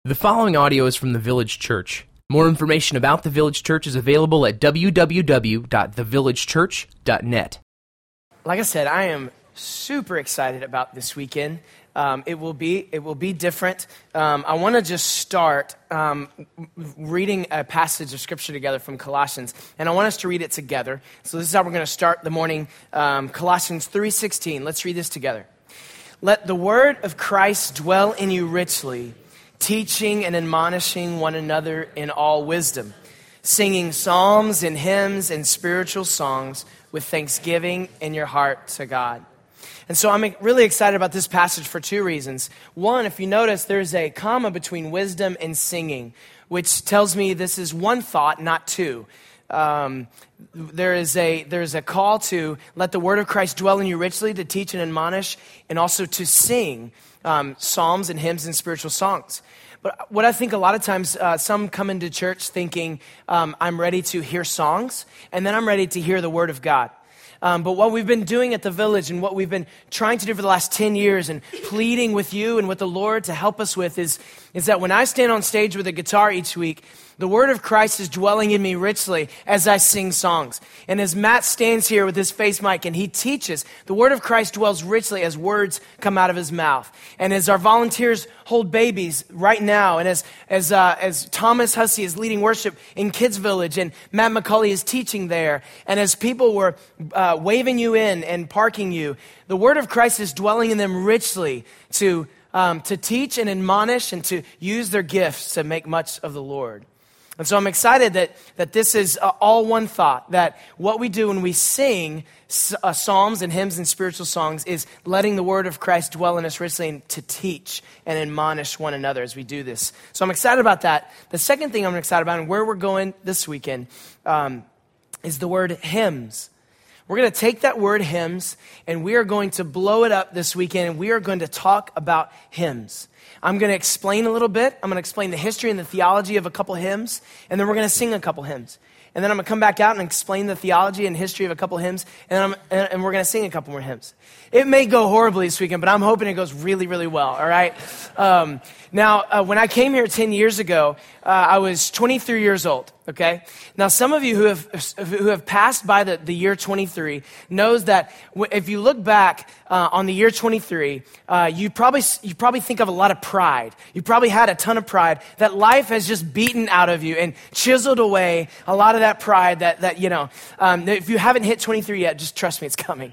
The following audio is from The Village Church. More information about The Village Church is available at www.thevillagechurch.net. Like I said, I am super excited about this weekend. It will be different. I want to just start reading a passage of Scripture together from Colossians, and I want us to read it together. So this is how we're going to start the morning. Colossians 3:16. Let's read this together. Let the word of Christ dwell in you richly, teaching and admonishing one another in all wisdom, singing psalms and hymns and spiritual songs with thanksgiving in your heart to God. And so I'm really excited about this passage for two reasons. One, if you notice, there's a comma between wisdom and singing, which tells me this is one thought, not two. There's a call to let the word of Christ dwell in you richly, to teach and admonish, and also to sing psalms and hymns and spiritual songs. But what I think a lot of times, some come into church thinking, I'm ready to hear songs, and then I'm ready to hear the word of God. But what we've been doing at the Village and what we've been trying to do for the last 10 years and pleading with you and with the Lord to help us with is that when I stand on stage with a guitar each week, the word of Christ is dwelling in me richly as I sing songs. And as Matt stands here with his face mic and he teaches, the word of Christ dwells richly as words come out of his mouth. And as our volunteers hold babies right now, and as Thomas Hussey is leading worship in Kids Village and Matt McCulley is teaching there, and as people were waving you in and parking you, the word of Christ is dwelling in them richly to teach and admonish and to use their gifts to make much of the Lord. And so I'm excited that this is all one thought, that what we do when we sing psalms and hymns and spiritual songs is letting the word of Christ dwell in us richly and to teach and admonish one another as we do this. So I'm excited about that. The second thing I'm excited about and where we're going this weekend is the word hymns. We're going to take that word hymns and we are going to blow it up this weekend and we are going to talk about hymns. I'm going to explain a little bit. I'm going to explain the history and the theology of a couple hymns, and then we're going to sing a couple hymns. And then I'm going to come back out and explain the theology and history of a couple hymns, and we're going to sing a couple more hymns. It may go horribly this weekend, but I'm hoping it goes really, really well, all right? Now, when I came here 10 years ago, I was 23 years old, okay? Now, some of you who have passed by the year 23 knows that if you look back on the year 23, you probably think of a lot of pride. You probably had a ton of pride that life has just beaten out of you and chiseled away a lot of that pride that if you haven't hit 23 yet, just trust me, it's coming.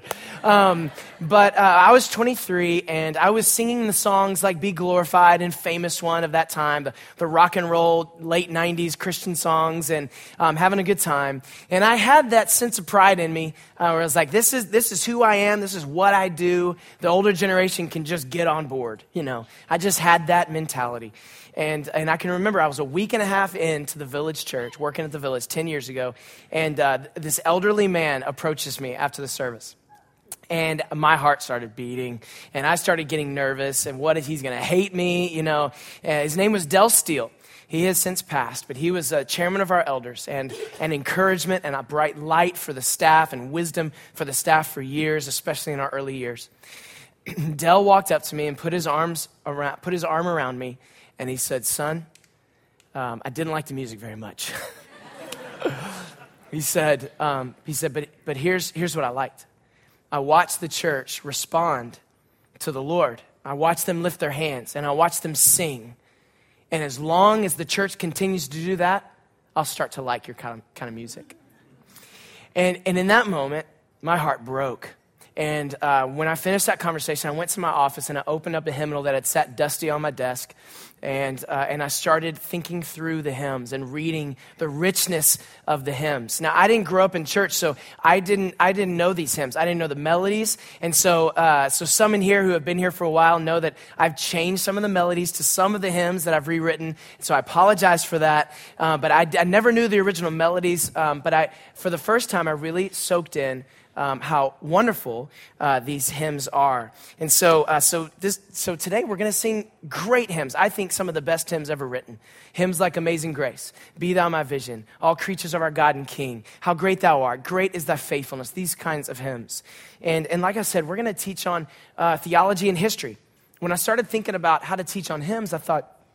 But I was 23 and I was singing the songs like Be Glorified and Famous One of that time, the rock and roll late 90s Christian songs, and having a good time. And I had that sense of pride in me where I was like, this is who I am. This is what I do. The older generation can just get on board. I just had that mentality. And I can remember I was a week and a half into the Village Church, working at the Village 10 years ago, and this elderly man approaches me after the service. And my heart started beating, and I started getting nervous, and what if he's going to hate me, His name was Del Steele. He has since passed, but he was chairman of our elders and an encouragement and a bright light for the staff and wisdom for the staff for years, especially in our early years. Del walked up to me and put his arm around me, and he said, "Son, I didn't like the music very much." He said, but here's what I liked. I watched the church respond to the Lord. I watched them lift their hands, and I watched them sing. And as long as the church continues to do that, I'll start to like your kind of music. And in that moment, my heart broke. And when I finished that conversation, I went to my office and I opened up a hymnal that had sat dusty on my desk. And I started thinking through the hymns and reading the richness of the hymns. Now, I didn't grow up in church, so I didn't know these hymns. I didn't know the melodies. And so some in here who have been here for a while know that I've changed some of the melodies to some of the hymns that I've rewritten. So I apologize for that. But I never knew the original melodies. But for the first time, I really soaked in how wonderful these hymns are. And so today we're going to sing great hymns. I think some of the best hymns ever written. Hymns like Amazing Grace, Be Thou My Vision, All Creatures of Our God and King, How Great Thou Art, Great is Thy Faithfulness, these kinds of hymns. And like I said, we're going to teach on theology and history. When I started thinking about how to teach on hymns, I thought,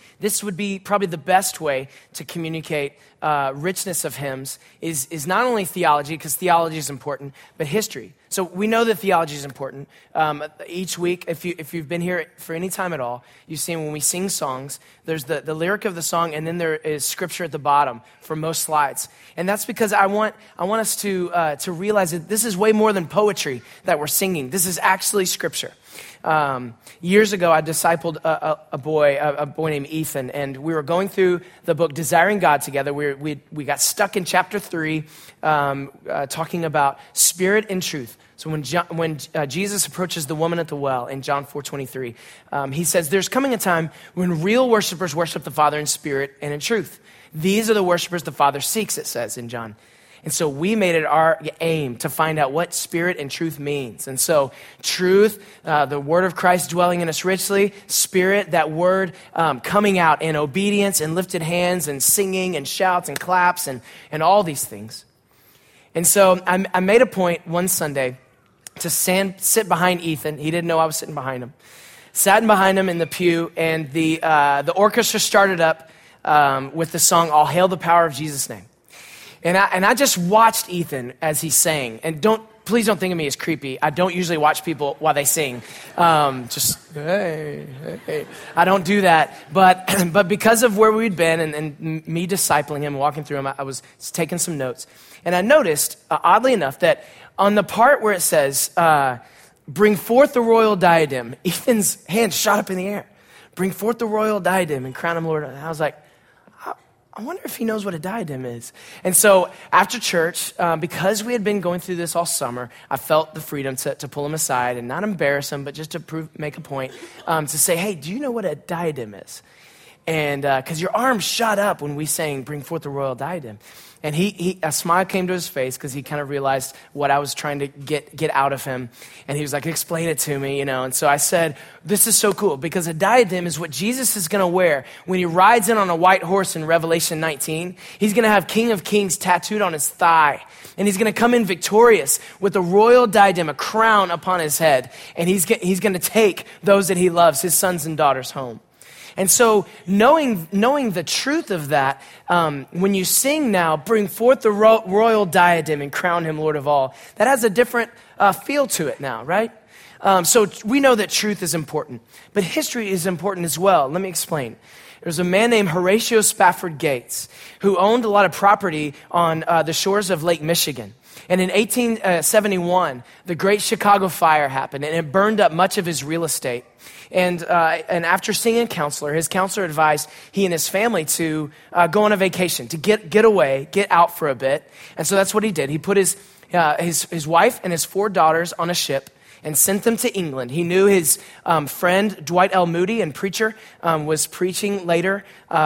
this would be probably the best way to communicate richness of hymns is not only theology, because theology is important, but history. So we know that theology is important. Each week, if you've been here for any time at all, you've seen when we sing songs, there's the lyric of the song, and then there is scripture at the bottom for most slides. And that's because I want us to realize that this is way more than poetry that we're singing. This is actually scripture. Years ago, I discipled a boy named Ethan, and we were going through the book Desiring God together. We got stuck in chapter 3, talking about spirit and truth. So when Jesus approaches the woman at the well in John 4:23, he says, "There's coming a time when real worshipers worship the Father in spirit and in truth. These are the worshipers the Father seeks," it says in John. And so we made it our aim to find out what spirit and truth means. And so truth, the word of Christ dwelling in us richly, spirit, that word coming out in obedience and lifted hands and singing and shouts and claps and all these things. And so I made a point one Sunday to sit behind Ethan. He didn't know I was sitting behind him. Sat behind him in the pew, and the orchestra started up with the song, "All Hail the Power of Jesus' Name." And I just watched Ethan as he sang. And please don't think of me as creepy. I don't usually watch people while they sing. Hey. I don't do that. But because of where we'd been and me discipling him, walking through him, I was taking some notes. And I noticed, oddly enough, that on the part where it says, "Bring forth the royal diadem," Ethan's hand shot up in the air. "Bring forth the royal diadem and crown him Lord." And I was like, I wonder if he knows what a diadem is. And so after church, because we had been going through this all summer, I felt the freedom to pull him aside and not embarrass him, but just to make a point, to say, "Hey, do you know what a diadem is?" And because your arm shot up when we sang, "Bring forth the royal diadem." And a smile came to his face because he kind of realized what I was trying to get out of him. And he was like, "Explain it to me, And so I said, this is so cool because a diadem is what Jesus is going to wear when he rides in on a white horse in Revelation 19. He's going to have King of Kings tattooed on his thigh. And he's going to come in victorious with a royal diadem, a crown upon his head. And he's going to take those that he loves, his sons and daughters, home. And so knowing the truth of that, when you sing now, "Bring forth the royal diadem and crown him Lord of all," that has a different feel to it now, right? So we know that truth is important, but history is important as well. Let me explain. There's a man named Horatio Spafford Gates who owned a lot of property on the shores of Lake Michigan. And in 1871, the Great Chicago Fire happened, and it burned up much of his real estate. And after seeing a counselor, his counselor advised he and his family to go on a vacation, to get away, get out for a bit. And so that's what he did. He put his wife and his 4 daughters on a ship and sent them to England. He knew his friend Dwight L. Moody, and preacher, was preaching later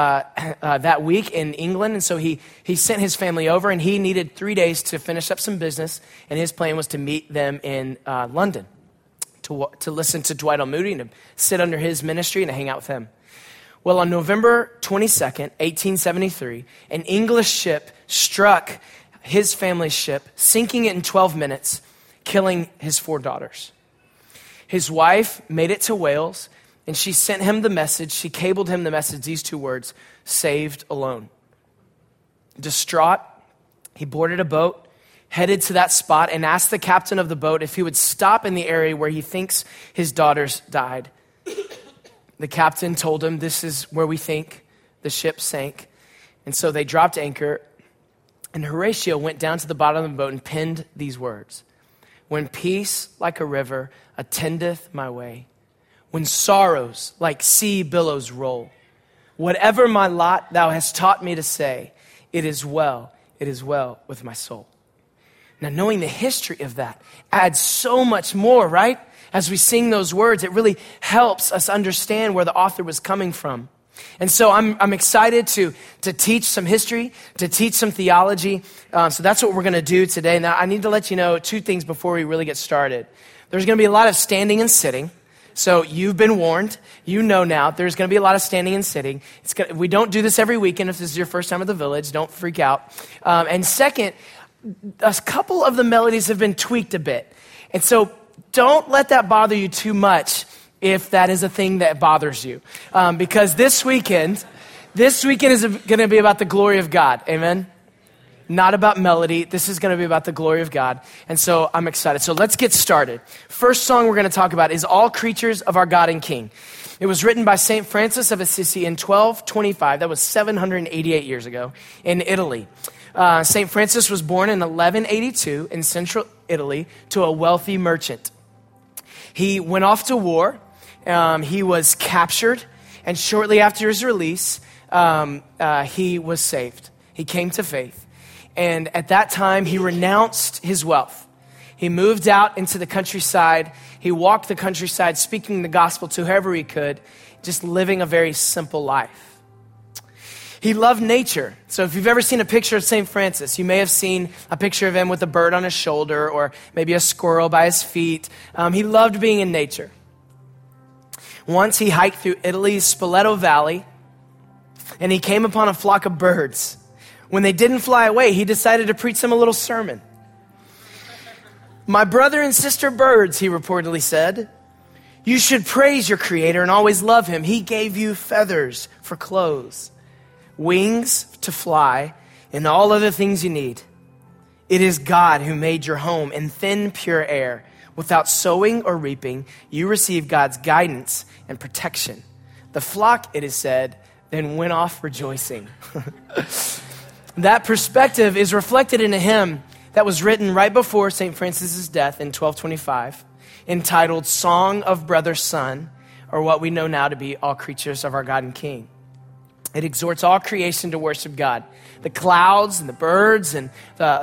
that week in England. And so he sent his family over, and he needed 3 days to finish up some business. And his plan was to meet them in London, to listen to Dwight L. Moody and to sit under his ministry and to hang out with him. Well, on November 22nd, 1873, an English ship struck his family's ship, sinking it in 12 minutes, killing his 4 daughters. His wife made it to Wales, and she sent him the message. She cabled him the message, these 2 words: "Saved alone." Distraught, he boarded a boat, headed to that spot, and asked the captain of the boat if he would stop in the area where he thinks his daughters died. The captain told him, "This is where we think the ship sank." And so they dropped anchor, and Horatio went down to the bottom of the boat and penned these words: "When peace like a river attendeth my way, when sorrows like sea billows roll, whatever my lot thou hast taught me to say, it is well with my soul." Now, knowing the history of that adds so much more, right? As we sing those words, it really helps us understand where the author was coming from. And so I'm excited to teach some history, to teach some theology. So that's what we're going to do today. Now, I need to let you know 2 things before we really get started. There's going to be a lot of standing and sitting. So you've been warned. You know now there's going to be a lot of standing and sitting. We don't do this every weekend. If this is your first time at the Village, don't freak out. And second, a couple of the melodies have been tweaked a bit. And so don't let that bother you too much if that is a thing that bothers you. Because this weekend is going to be about the glory of God. Amen? Not about melody. This is going to be about the glory of God. And so I'm excited. So let's get started. First song we're going to talk about is All Creatures of Our God and King. It was written by St. Francis of Assisi in 1225. That was 788 years ago in Italy. St. Francis was born in 1182 in central Italy to a wealthy merchant. He went off to war. He was captured. And shortly after his release, he was saved. He came to faith. And at that time, he renounced his wealth. He moved out into the countryside. He walked the countryside, speaking the gospel to whoever he could, just living a very simple life. He loved nature. So if you've ever seen a picture of St. Francis, you may have seen a picture of him with a bird on his shoulder or maybe a squirrel by his feet. He loved being in nature. Once he hiked through Italy's Spoleto Valley, and he came upon a flock of birds. When they didn't fly away, he decided to preach them a little sermon. "My brother and sister birds," he reportedly said, "you should praise your Creator and always love Him. He gave you feathers for clothes, wings to fly, and all other things you need. It is God who made your home in thin, pure air. Without sowing or reaping, you receive God's guidance and protection." The flock, it is said, then went off rejoicing. That perspective is reflected in a hymn that was written right before St. Francis's death in 1225, entitled Song of Brother Sun, or what we know now to be All Creatures of Our God and King. It exhorts all creation to worship God. The clouds and the birds and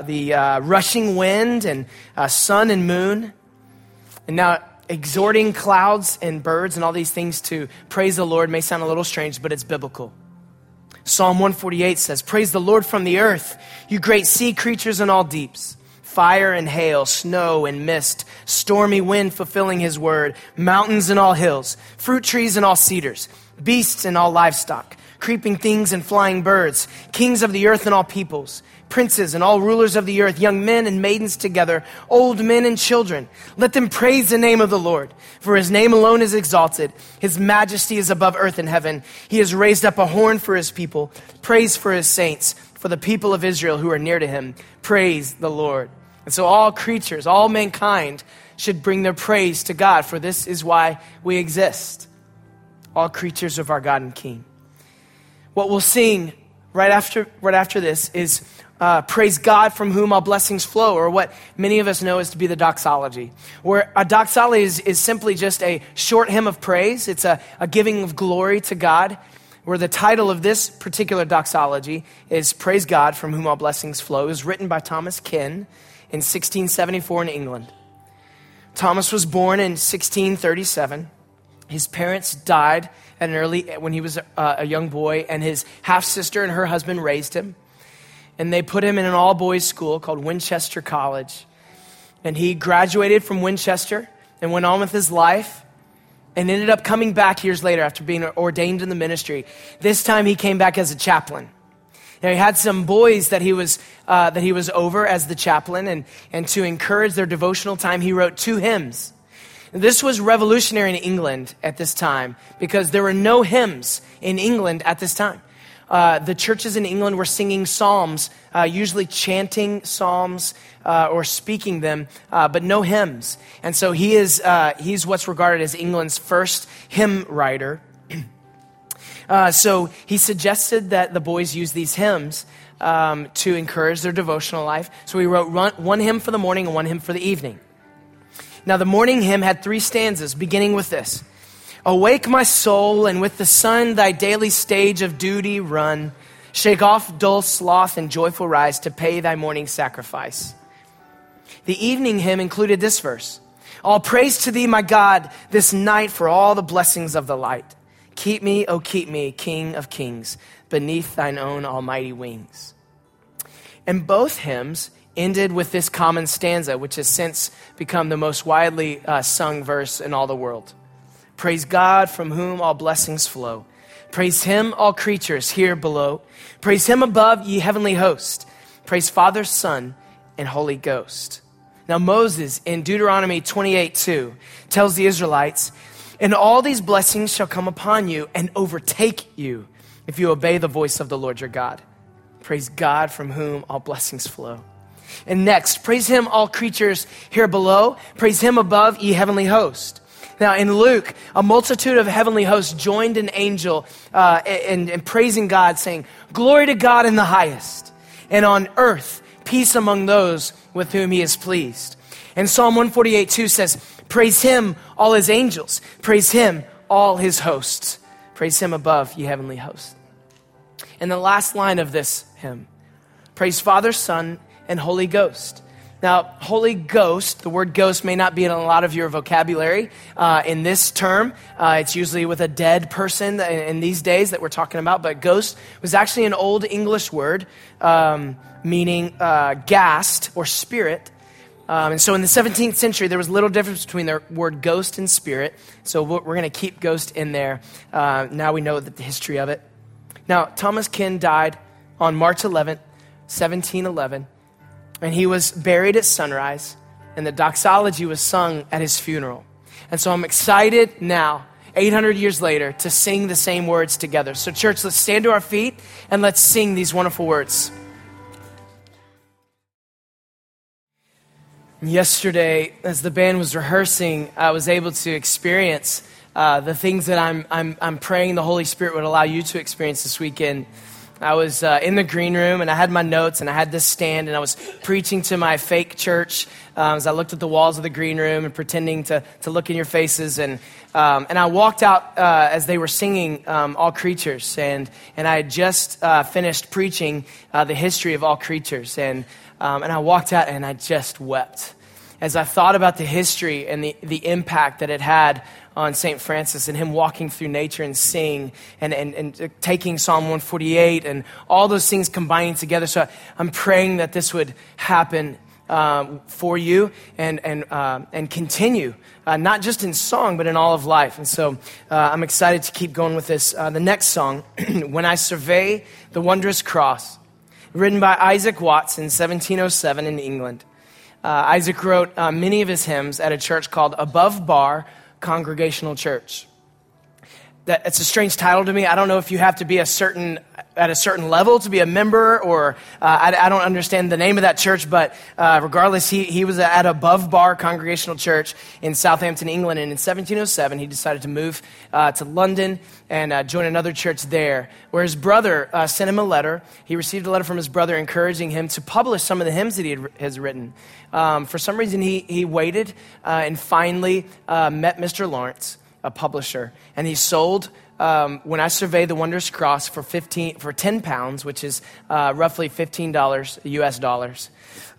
the rushing wind and sun and moon. And now exhorting clouds and birds and all these things to praise the Lord may sound a little strange, but it's biblical. Psalm 148 says, "Praise the Lord from the earth, you great sea creatures in all deeps. Fire and hail, snow and mist, stormy wind fulfilling His word, mountains and all hills, fruit trees and all cedars, beasts and all livestock, creeping things and flying birds, kings of the earth and all peoples, princes and all rulers of the earth, young men and maidens together, old men and children. Let them praise the name of the Lord, for His name alone is exalted. His majesty is above earth and heaven. He has raised up a horn for His people, praise for His saints, for the people of Israel who are near to Him. Praise the Lord." And so all creatures, all mankind should bring their praise to God, for this is why we exist. All creatures of our God and King. What we'll sing right after this is praise God from whom all blessings flow, or what many of us know as to be the doxology. Where a doxology is simply just a short hymn of praise. It's a giving of glory to God, where the title of this particular doxology is Praise God from whom all blessings flow. It was written by Thomas Ken in 1674 in England. Thomas was born in 1637. His parents died when he was a young boy, and his half-sister and her husband raised him. And they put him in an all-boys school called Winchester College. And he graduated from Winchester and went on with his life and ended up coming back years later after being ordained in the ministry. This time he came back as a chaplain. Now, he had some boys that he was over as the chaplain, and to encourage their devotional time, he wrote 2 hymns. This was revolutionary in England at this time because there were no hymns in England at this time. The churches in England were singing psalms, usually chanting psalms or speaking them, but no hymns. And so he's what's regarded as England's first hymn writer. So he suggested that the boys use these hymns to encourage their devotional life. So he wrote one hymn for the morning and one hymn for the evening. Now the morning hymn had 3 stanzas, beginning with this. "Awake, my soul, and with the sun thy daily stage of duty run. Shake off dull sloth and joyful rise to pay thy morning sacrifice." The evening hymn included this verse. "All praise to thee, my God, this night for all the blessings of the light. Keep me, O keep me, King of kings, beneath thine own almighty wings." And both hymns ended with this common stanza, which has since become the most widely sung verse in all the world. "Praise God from whom all blessings flow. Praise Him, all creatures here below. Praise Him above, ye heavenly host. Praise Father, Son, and Holy Ghost." Now Moses in Deuteronomy 28:2 tells the Israelites, And all these blessings shall come upon you and overtake you if you obey the voice of the Lord your God. Praise God from whom all blessings flow. And next, praise him, all creatures here below. Praise him above, ye heavenly host. Now in Luke, a multitude of heavenly hosts joined an angel in praising God, saying, glory to God in the highest, and on earth peace among those with whom he is pleased. And Psalm 148:2 says, praise him, all his angels. Praise him, all his hosts. Praise him above, ye heavenly hosts. And the last line of this hymn, praise Father, Son, and Holy Ghost. Now, Holy Ghost, the word ghost may not be in a lot of your vocabulary. In this term, it's usually with a dead person in these days that we're talking about, but ghost was actually an old English word meaning ghast or spirit. And so in the 17th century, there was little difference between the word ghost and spirit. So we're going to keep ghost in there. Now we know the history of it. Now, Thomas Ken died on March 11th, 1711. And he was buried at sunrise, and the doxology was sung at his funeral. And so I'm excited now, 800 years later, to sing the same words together. So church, let's stand to our feet and let's sing these wonderful words. Yesterday, as the band was rehearsing, I was able to experience the things that I'm praying the Holy Spirit would allow you to experience this weekend. I was in the green room, and I had my notes, and I had this stand, and I was preaching to my fake church as I looked at the walls of the green room and pretending to look in your faces. And I walked out as they were singing All Creatures, and I had just finished preaching the history of all creatures. And I walked out, and I just wept as I thought about the history and the impact that it had on St. Francis and him walking through nature and seeing and taking Psalm 148 and all those things combining together. So I'm praying that this would happen for you and continue, not just in song, but in all of life. And so I'm excited to keep going with this. The next song, When I Survey the Wondrous Cross, written by Isaac Watts in 1707 in England. Isaac wrote many of his hymns at a church called Above Bar Congregational Church. It's a strange title to me. I don't know if you have to be at a certain level to be a member, or I don't understand the name of that church, but regardless, he was at Above Bar Congregational Church in Southampton, England, and in 1707, he decided to move to London and join another church there, where his brother sent him a letter. He received a letter from his brother encouraging him to publish some of the hymns that he has written. For some reason, he waited and finally met Mr. Lawrence, a publisher, and he sold When I Survey the Wondrous Cross for 10 pounds, which is roughly $15 US dollars.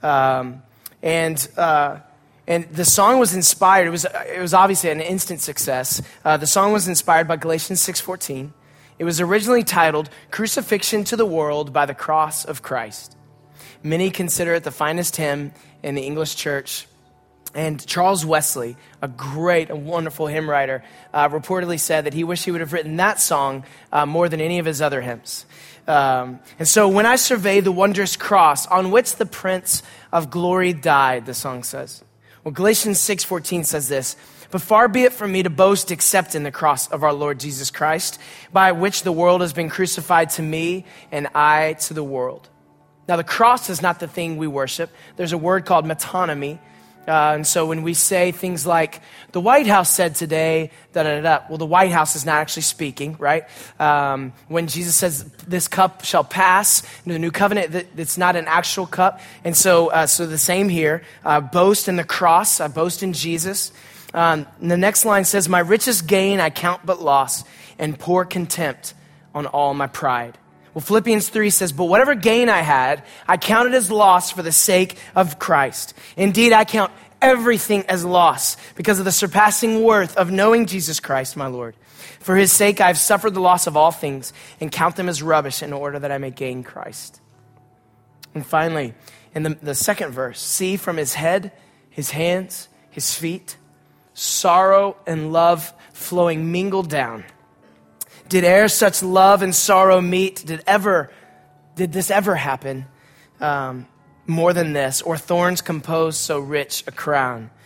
And the song was inspired. It was obviously an instant success. The song was inspired by Galatians 6:14. It was originally titled "Crucifixion to the World by the Cross of Christ." Many consider it the finest hymn in the English church. And Charles Wesley, a great and wonderful hymn writer, reportedly said that he wished he would have written that song more than any of his other hymns. And so when I survey the wondrous cross on which the Prince of Glory died, the song says. Well, Galatians 6:14 says this, "But far be it from me to boast except in the cross of our Lord Jesus Christ, by which the world has been crucified to me and I to the world." Now, the cross is not the thing we worship. There's a word called metonymy. And so when we say things like, the White House said today, well, the White House is not actually speaking, right? When Jesus says, this cup shall pass into the new covenant, it's not an actual cup. And so the same here, boast in the cross, I boast in Jesus. And the next line says, "My richest gain I count but loss, and pour contempt on all my pride." Well, Philippians 3 says, "But whatever gain I had, I counted as loss for the sake of Christ. Indeed, I count everything as loss because of the surpassing worth of knowing Jesus Christ, my Lord. For his sake, I have suffered the loss of all things and count them as rubbish in order that I may gain Christ." And finally, in the second verse, "See from his head, his hands, his feet, sorrow and love flowing mingled down. Did e'er such love and sorrow meet? Did this ever happen? More than this, or thorns compose so rich a crown?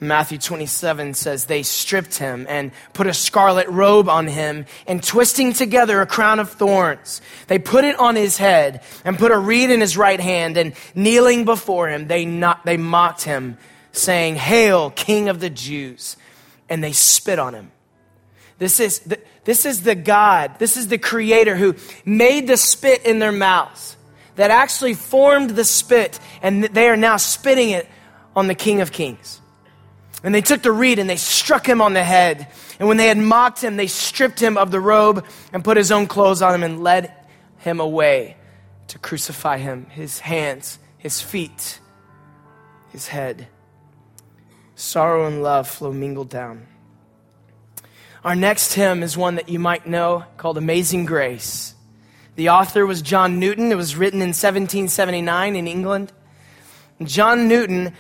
Matthew 27 says, they stripped him and put a scarlet robe on him, and twisting together a crown of thorns, they put it on his head and put a reed in his right hand, and kneeling before him, they mocked him, saying, "Hail, King of the Jews." And they spit on him. This is the God, this is the Creator who made the spit in their mouths, that actually formed the spit, and they are now spitting it on the King of Kings. And they took the reed and they struck him on the head. And when they had mocked him, they stripped him of the robe and put his own clothes on him and led him away to crucify him. His hands, his feet, his head. Sorrow and love flow mingled down. Our next hymn is one that you might know, called Amazing Grace. The author was John Newton. It was written in 1779 in England. And John Newton,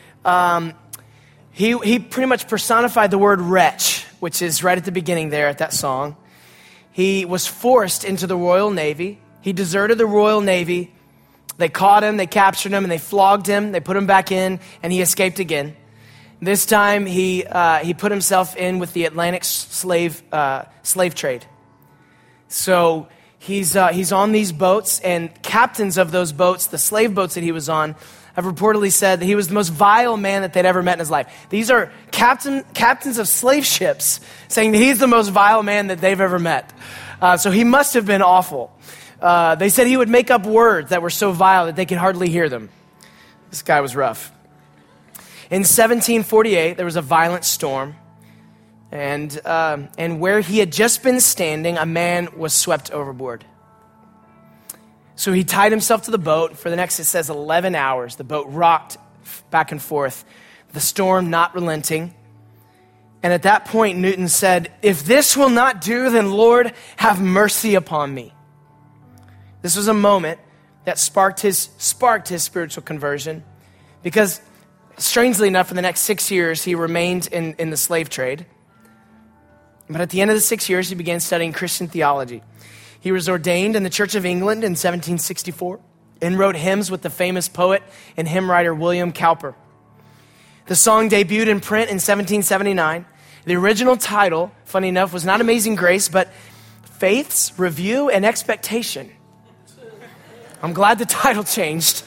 he pretty much personified the word wretch, which is right at the beginning there at that song. He was forced into the Royal Navy. He deserted the Royal Navy. They caught him, they captured him, and they flogged him. They put him back in, and he escaped again. This time, he put himself in with the Atlantic slave trade. So he's on these boats, and captains of those boats, the slave boats that he was on, have reportedly said that he was the most vile man that they'd ever met in his life. These are captains of slave ships saying that he's the most vile man that they've ever met. So he must have been awful. They said he would make up words that were so vile that they could hardly hear them. This guy was rough. In 1748, there was a violent storm, and where he had just been standing, a man was swept overboard. So he tied himself to the boat. For the next, it says, 11 hours. The boat rocked back and forth, the storm not relenting. And at that point, Newton said, "If this will not do, then Lord, have mercy upon me." This was a moment that sparked his spiritual conversion, because strangely enough, for the next 6 years, he remained in the slave trade. But at the end of the 6 years, he began studying Christian theology. He was ordained in the Church of England in 1764 and wrote hymns with the famous poet and hymn writer William Cowper. The song debuted in print in 1779. The original title, funny enough, was not Amazing Grace, but Faith's Review and Expectation. I'm glad the title changed.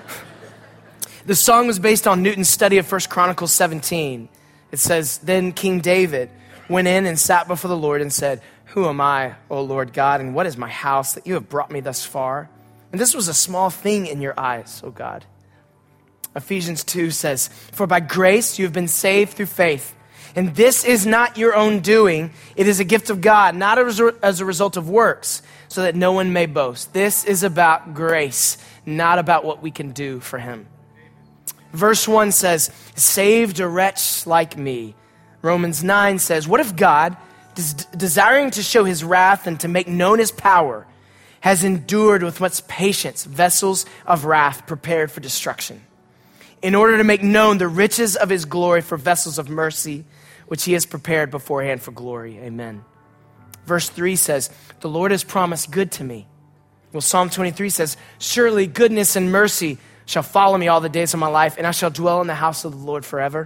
The song was based on Newton's study of 1 Chronicles 17. It says, "Then King David went in and sat before the Lord and said, 'Who am I, O Lord God, and what is my house that you have brought me thus far? And this was a small thing in your eyes, O God.'" Ephesians 2 says, "For by grace you have been saved through faith. And this is not your own doing. It is a gift of God, not as a result of works, so that no one may boast." This is about grace, not about what we can do for him. Verse 1 says, "Saved a wretch like me." Romans 9 says, "What if God, desiring to show his wrath and to make known his power, has endured with much patience vessels of wrath prepared for destruction, in order to make known the riches of his glory for vessels of mercy, which he has prepared beforehand for glory." Amen. Verse 3 says, "The Lord has promised good to me." Well, Psalm 23 says, "Surely goodness and mercy shall follow me all the days of my life, and I shall dwell in the house of the Lord forever."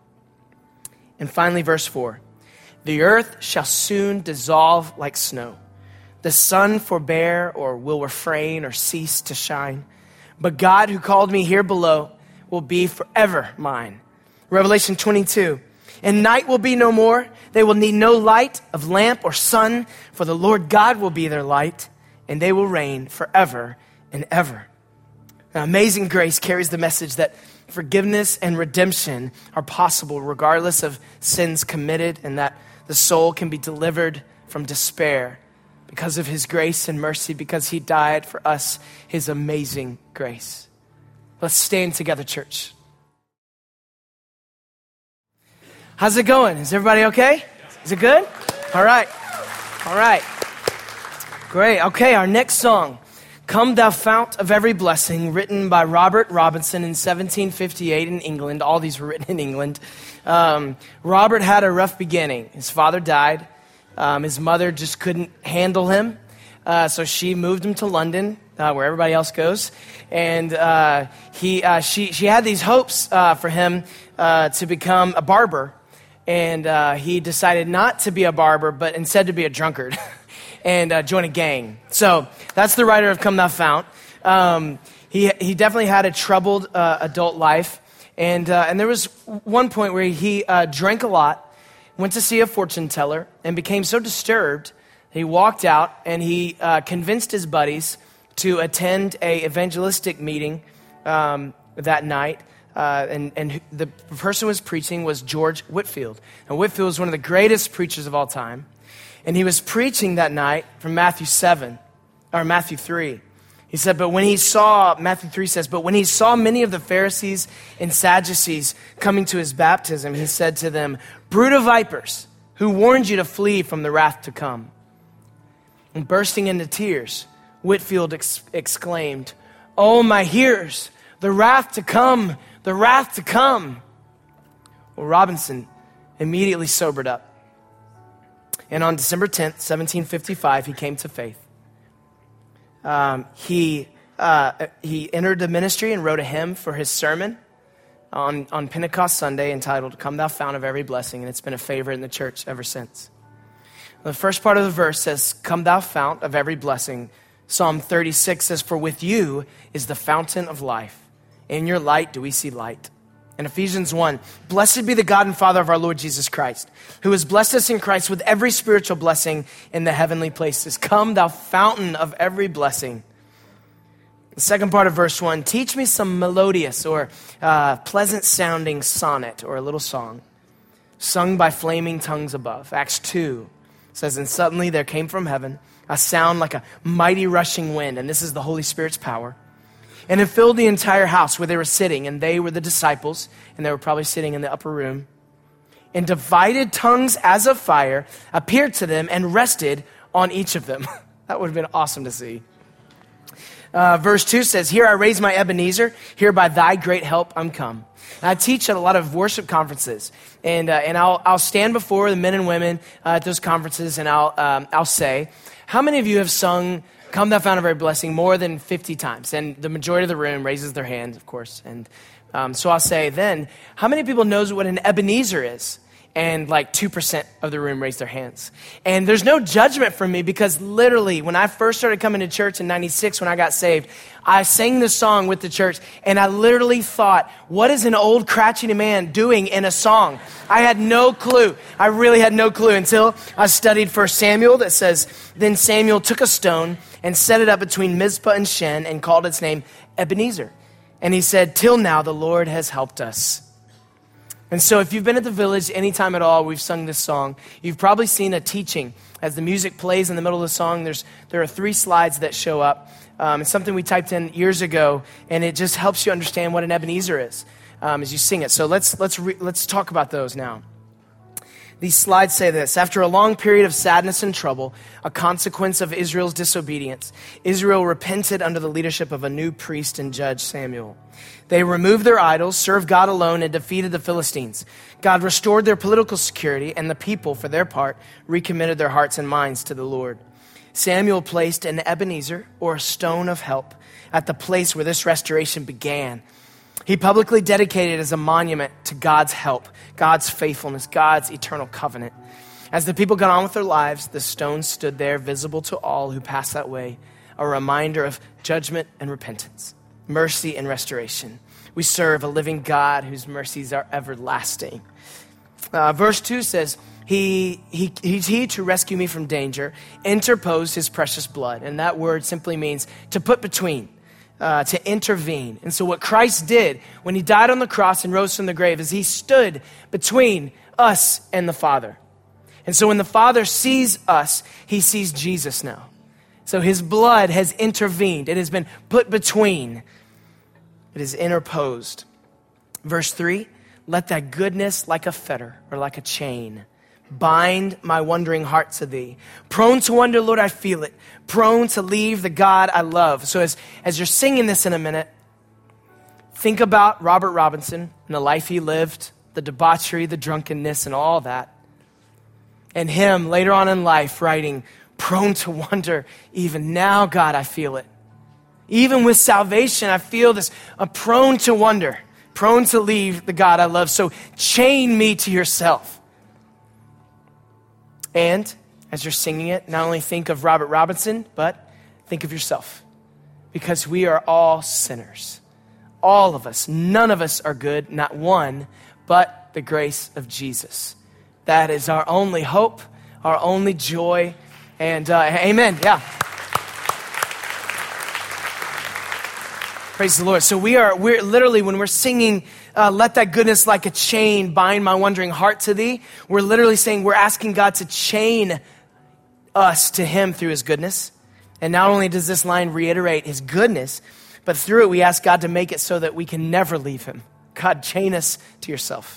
And finally, verse 4, "The earth shall soon dissolve like snow. The sun forbear or will refrain or cease to shine. But God who called me here below will be forever mine." Revelation 22, "And night will be no more. They will need no light of lamp or sun, for the Lord God will be their light, and they will reign forever and ever." Now, Amazing Grace carries the message that forgiveness and redemption are possible regardless of sins committed, and that the soul can be delivered from despair because of his grace and mercy, because he died for us, his amazing grace. Let's stand together, church. How's it going? Is everybody okay? Is it good? All right. All right. Great. Okay, our next song, "Come Thou Fount of Every Blessing," written by Robert Robinson in 1758 in England. All these were written in England. Robert had a rough beginning. His father died. His mother just couldn't handle him. So she moved him to London, where everybody else goes. And she had these hopes for him to become a barber. And he decided not to be a barber, but instead to be a drunkard and join a gang. So that's the writer of Come Thou Fount. He definitely had a troubled adult life. And there was one point where he drank a lot, went to see a fortune teller, and became so disturbed, he walked out and he convinced his buddies to attend a evangelistic meeting that night. And the person who was preaching was George Whitefield. And Whitefield was one of the greatest preachers of all time. And he was preaching that night from Matthew 3. He said, Matthew 3 says, but when he saw many of the Pharisees and Sadducees coming to his baptism, he said to them, brood of vipers, who warned you to flee from the wrath to come? And bursting into tears, Whitefield exclaimed, oh, my hearers, the wrath to come, the wrath to come. Well, Robinson immediately sobered up. And on December 10th, 1755, he came to faith. He entered the ministry and wrote a hymn for his sermon on Pentecost Sunday entitled, Come Thou Fount of Every Blessing, and it's been a favorite in the church ever since. The first part of the verse says, Come Thou Fount of Every Blessing. Psalm 36 says, for with you is the fountain of life. In your light do we see light. In Ephesians 1, blessed be the God and Father of our Lord Jesus Christ, who has blessed us in Christ with every spiritual blessing in the heavenly places. Come, thou fountain of every blessing. The second part of verse 1, teach me some melodious or pleasant sounding sonnet or a little song sung by flaming tongues above. Acts 2 says, and suddenly there came from heaven a sound like a mighty rushing wind, and this is the Holy Spirit's power. And it filled the entire house where they were sitting, and they were the disciples, and they were probably sitting in the upper room. And divided tongues as of fire appeared to them and rested on each of them. That would have been awesome to see. Verse 2 says, here I raise my Ebenezer, here by thy great help I'm come. And I teach at a lot of worship conferences, and I'll stand before the men and women at those conferences, and I'll say, how many of you have sung Come Thou Fount of Every Blessing more than 50 times? And the majority of the room raises their hand, of course. And so I'll say then, how many people knows what an Ebenezer is? And like 2% of the room raised their hands. And there's no judgment from me because literally when I first started coming to church in 96 when I got saved, I sang this song with the church and I literally thought, what is an old crotchety man doing in a song? I had no clue. I really had no clue until I studied 1 Samuel that says, then Samuel took a stone and set it up between Mizpah and Shen and called its name Ebenezer. And he said, till now the Lord has helped us. And so if you've been at the Village anytime at all, we've sung this song. You've probably seen a teaching. As the music plays in the middle of the song, there are 3 slides that show up. It's something we typed in years ago, and it just helps you understand what an Ebenezer is as you sing it. So let's talk about those now. These slides say this: after a long period of sadness and trouble, a consequence of Israel's disobedience, Israel repented under the leadership of a new priest and judge, Samuel. They removed their idols, served God alone, and defeated the Philistines. God restored their political security, and the people, for their part, recommitted their hearts and minds to the Lord. Samuel placed an Ebenezer, or a stone of help, at the place where this restoration began. He publicly dedicated it as a monument to God's help, God's faithfulness, God's eternal covenant. As the people got on with their lives, the stone stood there, visible to all who passed that way, a reminder of judgment and repentance, mercy and restoration. We serve a living God whose mercies are everlasting. Verse 2 says, He to rescue me from danger, interposed his precious blood. And that word simply means to put between. To intervene. And so what Christ did when he died on the cross and rose from the grave is he stood between us and the Father. And so when the Father sees us, he sees Jesus now. So his blood has intervened. It has been put between. It is interposed. Verse 3, let that goodness like a fetter or like a chain bind my wandering heart to thee. Prone to wonder, Lord, I feel it. Prone to leave the God I love. So as you're singing this in a minute, think about Robert Robinson and the life he lived, the debauchery, the drunkenness, and all that. And him later on in life writing, prone to wonder. Even now, God, I feel it. Even with salvation, I feel this. I'm prone to wonder, prone to leave the God I love. So chain me to yourself. And as you're singing it, not only think of Robert Robinson, but think of yourself. Because we are all sinners. All of us. None of us are good, not one, but the grace of Jesus. That is our only hope, our only joy. And amen. Yeah. Praise the Lord. So we're literally, when we're singing, let that goodness like a chain bind my wandering heart to thee, we're literally saying, we're asking God to chain us to him through his goodness. And not only does this line reiterate his goodness, but through it we ask God to make it so that we can never leave him. God, chain us to yourself.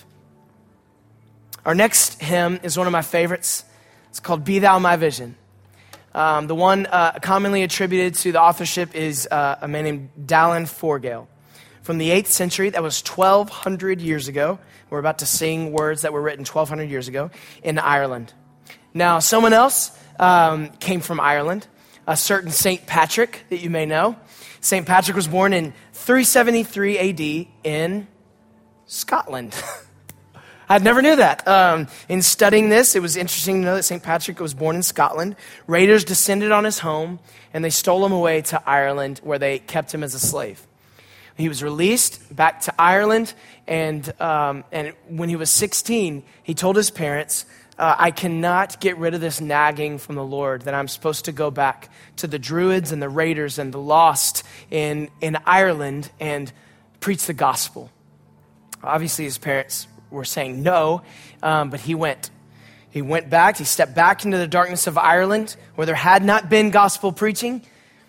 Our next hymn is one of my favorites. It's called Be Thou My Vision. The one commonly attributed to the authorship is a man named Dallin Forgale. From the 8th century, that was 1,200 years ago. We're about to sing words that were written 1,200 years ago in Ireland. Now, someone else came from Ireland, a certain St. Patrick that you may know. St. Patrick was born in 373 AD in Scotland. I never knew that. In studying this, it was interesting to know that St. Patrick was born in Scotland. Raiders descended on his home, and they stole him away to Ireland, where they kept him as a slave. He was released back to Ireland, and when he was 16, he told his parents, I cannot get rid of this nagging from the Lord that I'm supposed to go back to the Druids and the Raiders and the lost in Ireland and preach the gospel. Obviously, his parents were saying no, but he went. He went back. He stepped back into the darkness of Ireland where there had not been gospel preaching.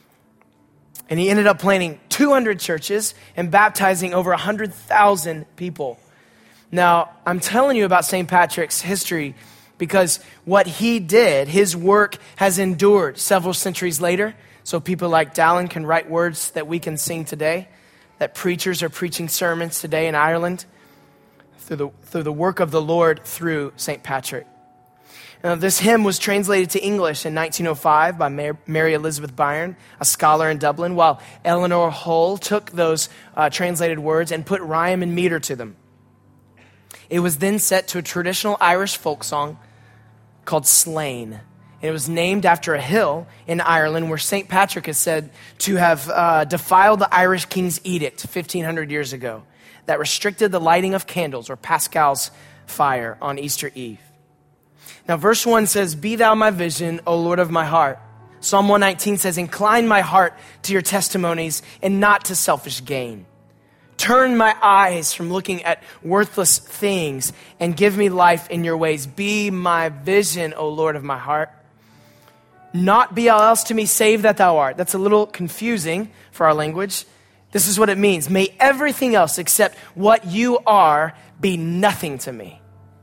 And he ended up planting 200 churches and baptizing over 100,000 people. Now, I'm telling you about St. Patrick's history because what he did, his work has endured several centuries later. So people like Dallin can write words that we can sing today, that preachers are preaching sermons today in Ireland through the work of the Lord through St. Patrick. Now, this hymn was translated to English in 1905 by Mary Elizabeth Byron, a scholar in Dublin, while Eleanor Hull took those translated words and put rhyme and meter to them. It was then set to a traditional Irish folk song called Slane. It was named after a hill in Ireland where St. Patrick is said to have defiled the Irish king's edict 1,500 years ago that restricted the lighting of candles, or Pascal's fire, on Easter Eve. Now, verse 1 says, Be thou my vision, O Lord of my heart. Psalm 119 says, Incline my heart to your testimonies and not to selfish gain. Turn my eyes from looking at worthless things and give me life in your ways. Be my vision, O Lord of my heart. Not be all else to me, save that thou art. That's a little confusing for our language. This is what it means. May everything else except what you are be nothing to me.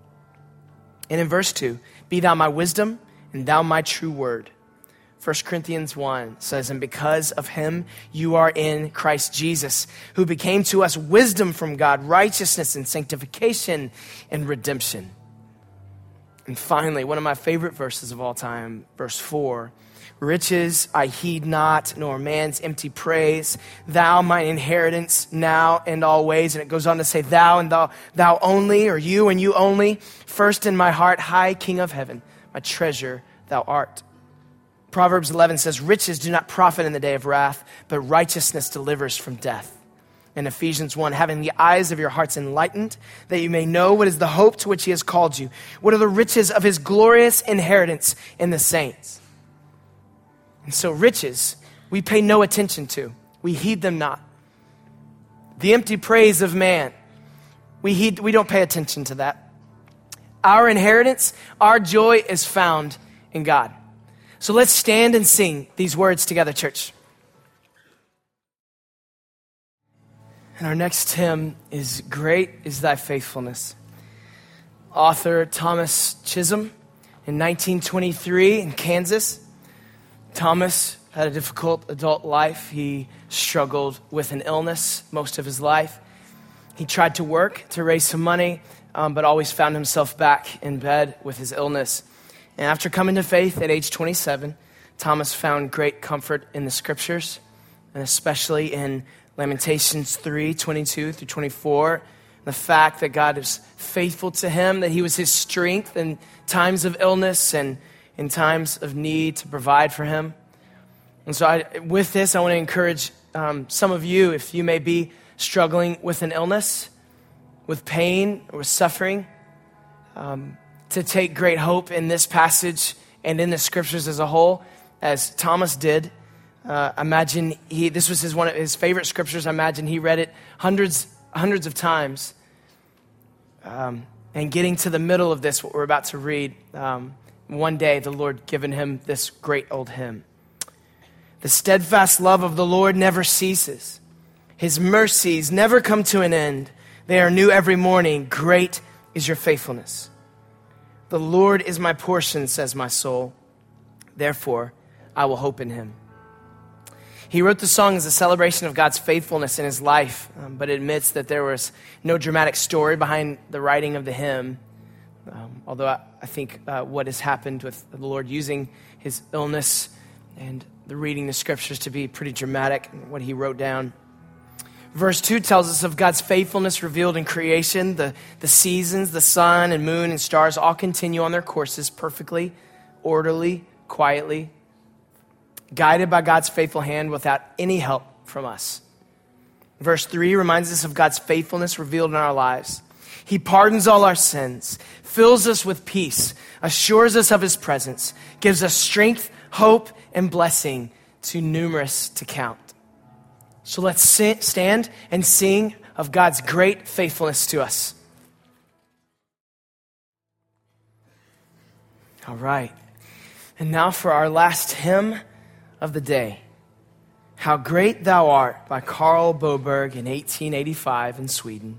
And in verse 2, be thou my wisdom and thou my true word. 1 Corinthians 1 says, And because of him you are in Christ Jesus, who became to us wisdom from God, righteousness and sanctification and redemption. And finally, one of my favorite verses of all time, verse 4, Riches I heed not, nor man's empty praise. Thou mine inheritance now and always. And it goes on to say, Thou and thou only, or you and you only, first in my heart, high King of heaven, my treasure thou art. Proverbs 11 says, Riches do not profit in the day of wrath, but righteousness delivers from death. And Ephesians 1, having the eyes of your hearts enlightened, that you may know what is the hope to which he has called you. What are the riches of his glorious inheritance in the saints? And so riches, we pay no attention to. We heed them not. The empty praise of man, we don't pay attention to that. Our inheritance, our joy is found in God. So let's stand and sing these words together, church. And our next hymn is Great is Thy Faithfulness. Author Thomas Chisholm in 1923 in Kansas. Thomas had a difficult adult life. He struggled with an illness most of his life. He tried to work to raise some money, but always found himself back in bed with his illness. And after coming to faith at age 27, Thomas found great comfort in the scriptures, and especially in Lamentations 3:22 through 24, the fact that God is faithful to him, that he was his strength in times of illness and in times of need to provide for him. And so with this, I want to encourage some of you, if you may be struggling with an illness, with pain, or with suffering, to take great hope in this passage and in the scriptures as a whole, as Thomas did. Imagine this was one of his favorite scriptures. I imagine he read it hundreds of times. And getting to the middle of this, what we're about to read, one day the Lord given him this great old hymn. The steadfast love of the Lord never ceases. His mercies never come to an end. They are new every morning. Great is your faithfulness. The Lord is my portion, says my soul. Therefore, I will hope in him. He wrote the song as a celebration of God's faithfulness in his life, but admits that there was no dramatic story behind the writing of the hymn. Although I think what has happened with the Lord using his illness and the reading the scriptures to be pretty dramatic in what he wrote down. Verse 2 tells us of God's faithfulness revealed in creation. The seasons, the sun and moon and stars all continue on their courses perfectly, orderly, quietly, guided by God's faithful hand without any help from us. Verse 3 reminds us of God's faithfulness revealed in our lives. He pardons all our sins, fills us with peace, assures us of his presence, gives us strength, hope, and blessing too numerous to count. So let's stand and sing of God's great faithfulness to us. All right. And now for our last hymn of the day, How Great Thou Art by Carl Boberg in 1885 in Sweden.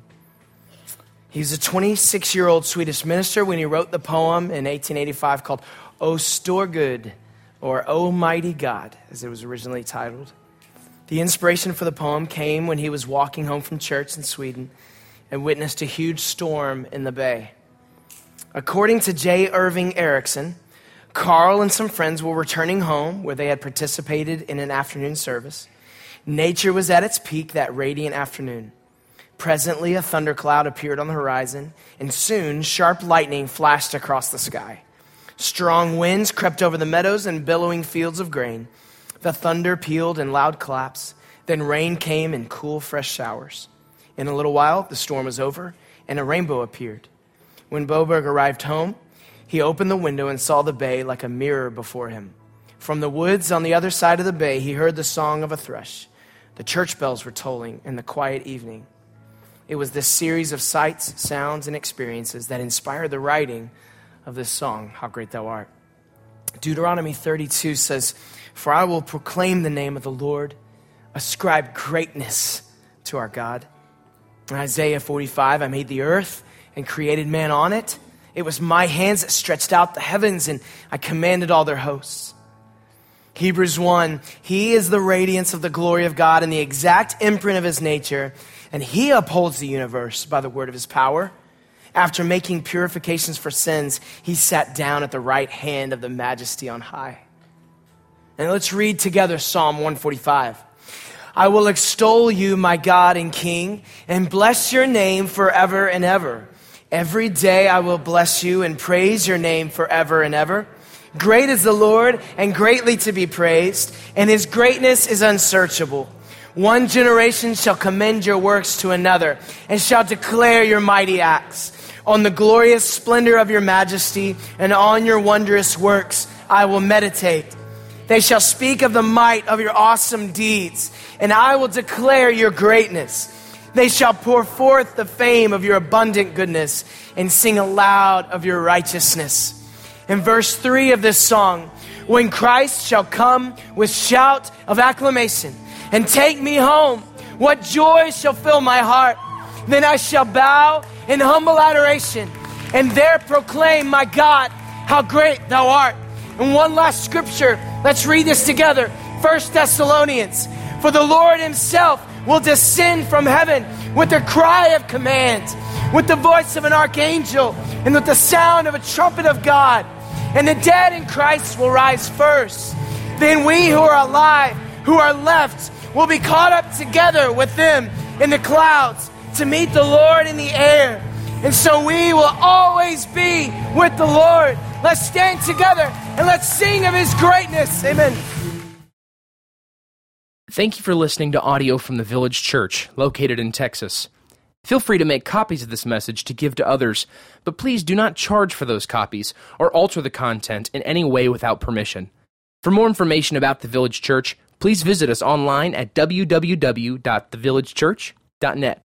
He was a 26-year-old Swedish minister when he wrote the poem in 1885 called O Storgud, or O Mighty God, as it was originally titled. The inspiration for the poem came when he was walking home from church in Sweden and witnessed a huge storm in the bay. According to J. Irving Erickson, Carl and some friends were returning home where they had participated in an afternoon service. Nature was at its peak that radiant afternoon. Presently, a thundercloud appeared on the horizon, and soon sharp lightning flashed across the sky. Strong winds crept over the meadows and billowing fields of grain. The thunder pealed in loud claps. Then rain came in cool, fresh showers. In a little while, the storm was over, and a rainbow appeared. When Boberg arrived home, he opened the window and saw the bay like a mirror before him. From the woods on the other side of the bay, he heard the song of a thrush. The church bells were tolling in the quiet evening. It was this series of sights, sounds, and experiences that inspired the writing of this song, How Great Thou Art. Deuteronomy 32 says, For I will proclaim the name of the Lord, ascribe greatness to our God. In Isaiah 45, I made the earth and created man on it. It was my hands that stretched out the heavens, and I commanded all their hosts. Hebrews 1, He is the radiance of the glory of God and the exact imprint of his nature, and he upholds the universe by the word of his power. After making purifications for sins, he sat down at the right hand of the majesty on high. And let's read together Psalm 145. I will extol you, my God and King, and bless your name forever and ever. Every day I will bless you and praise your name forever and ever. Great is the Lord and greatly to be praised, and his greatness is unsearchable. One generation shall commend your works to another and shall declare your mighty acts. On the glorious splendor of your majesty and on your wondrous works I will meditate. They shall speak of the might of your awesome deeds, and I will declare your greatness. They shall pour forth the fame of your abundant goodness and sing aloud of your righteousness. In verse 3 of this song, when Christ shall come with shout of acclamation and take me home, what joy shall fill my heart? Then I shall bow in humble adoration and there proclaim, my God, how great thou art. And one last scripture, let's read this together. 1 Thessalonians, for the Lord himself will descend from heaven with a cry of command, with the voice of an archangel, and with the sound of a trumpet of God. and the dead in Christ will rise first. Then we who are alive, who are left, will be caught up together with them in the clouds to meet the Lord in the air. And so we will always be with the Lord. Let's stand together and let's sing of His greatness. Amen. Thank you for listening to audio from the Village Church, located in Texas. Feel free to make copies of this message to give to others, but please do not charge for those copies or alter the content in any way without permission. For more information about the Village Church, please visit us online at www.thevillagechurch.net.